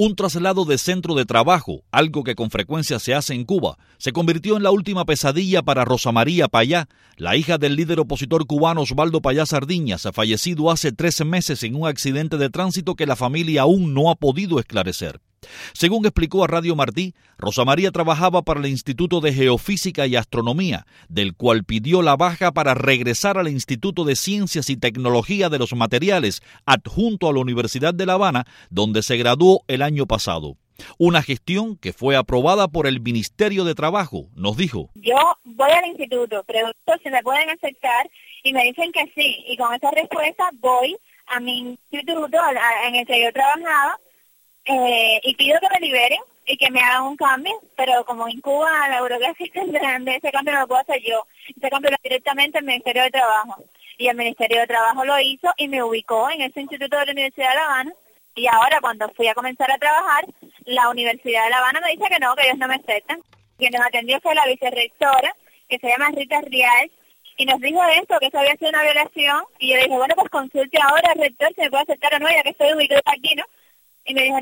Un traslado de centro de trabajo, algo que con frecuencia se hace en Cuba, se convirtió en la última pesadilla para Rosa María Payá, la hija del líder opositor cubano Osvaldo Payá Sardiñas, fallecido hace 13 meses en un accidente de tránsito que la familia aún no ha podido esclarecer. Según explicó a Radio Martí, Rosa María trabajaba para el Instituto de Geofísica y Astronomía, del cual pidió la baja para regresar al Instituto de Ciencias y Tecnología de los Materiales, adjunto a la Universidad de La Habana, donde se graduó el año pasado. Una gestión que fue aprobada por el Ministerio de Trabajo, nos dijo. Yo voy al instituto, pregunto si me pueden aceptar y me dicen que sí. Y con esa respuesta voy a mi instituto en el que yo trabajaba y pido que me liberen y que me hagan un cambio. Pero como en Cuba la burocracia es tan grande, ese cambio no lo puedo hacer yo. Ese cambio lo hago directamente al Ministerio de Trabajo. Y el Ministerio de Trabajo lo hizo y me ubicó en ese instituto de la Universidad de La Habana. Y ahora cuando fui a comenzar a trabajar, la Universidad de La Habana me dice que no, que ellos no me aceptan. Quien nos atendió fue la vicerrectora, que se llama Rita Rial, y nos dijo esto, que eso había sido una violación. Y yo le dije, bueno, pues consulte ahora al rector si me puede aceptar o no, ya que estoy ubicado aquí, ¿no? Y me dijo,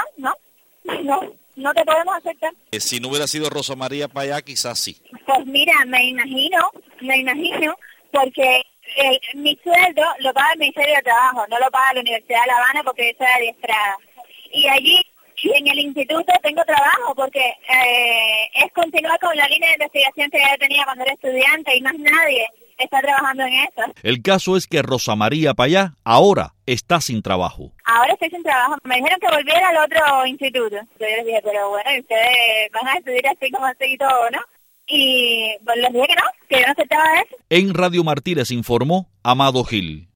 no te podemos aceptar. Si no hubiera sido Rosa María Payá, quizás sí. Pues mira, me imagino, porque mi sueldo lo paga el Ministerio de Trabajo, no lo paga la Universidad de La Habana porque eso es adiestrada. Y allí, en el instituto, tengo trabajo porque es continuar con la línea de investigación que ya tenía cuando era estudiante y más nadie está trabajando en eso. El caso es que Rosa María Payá ahora está sin trabajo. Ahora estoy sin trabajo. Me dijeron que volviera al otro instituto. Yo les dije, pero bueno, ustedes van a estudiar así como así y todo, ¿no? Y pues les dije que no, que yo no aceptaba eso. En Radio Martí les informó Amado Gil.